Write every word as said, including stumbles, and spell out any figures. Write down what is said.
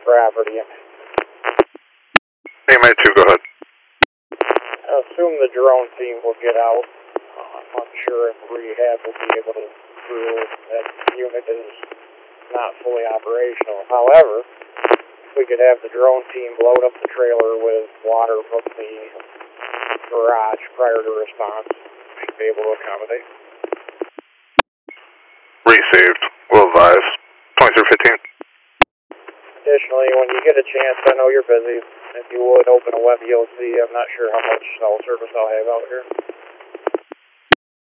property. A M A two, go ahead. I assume the drone team will get out. Uh, I'm unsure if rehab will be able to through. That unit is not fully operational. However, if we could have the drone team load up the trailer with water from the garage prior to response, we should be able to accommodate. Received. Will advise. twenty-three fifteen. Additionally, when you get a chance, I know you're busy. If you would open a web E O C, I'm not sure how much cell service I'll have out here.